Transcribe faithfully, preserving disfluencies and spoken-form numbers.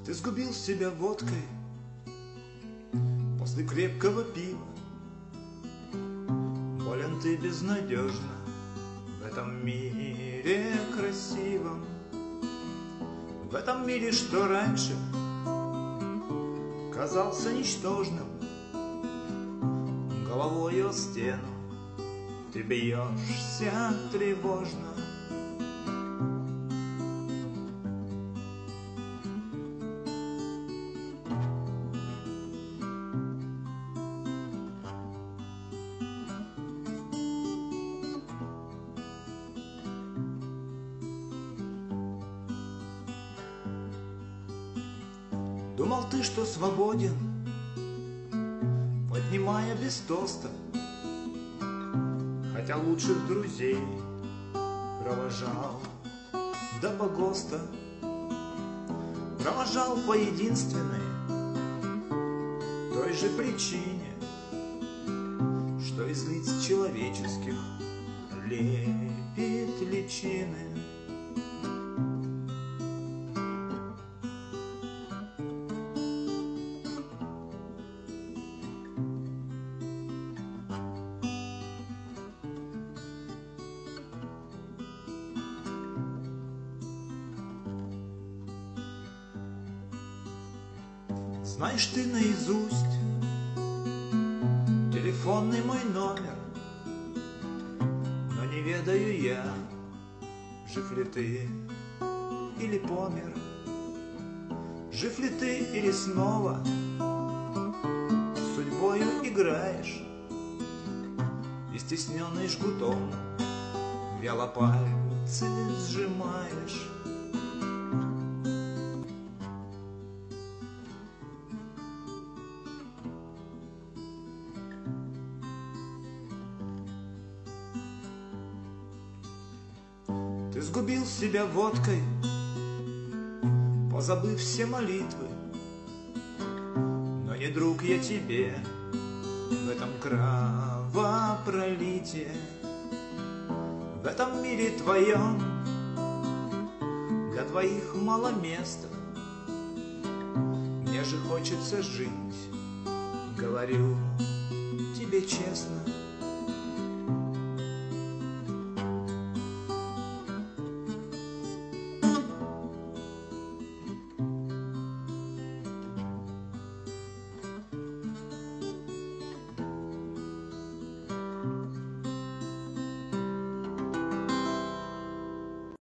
Ты сгубил себя водкой после крепкого пива. Болен ты безнадежно в этом мире красивом, в этом мире, что раньше казался ничтожным. Головой о стену ты бьешься тревожно. Думал ты, что свободен, поднимая без тоста, хотя лучших друзей провожал до погоста. Провожал по единственной той же причине, что из лиц человеческих лепит личины. Знаешь ты наизусть телефонный мой номер, но не ведаю я, жив ли ты или помер, жив ли ты или снова с судьбою играешь, и стесненный жгутом вяло пальцы сжимаешь. Ты сгубил себя водкой, позабыв все молитвы, но не друг я тебе в этом кровопролитии. В этом мире твоем для двоих мало места. Мне же хочется жить, говорю тебе честно.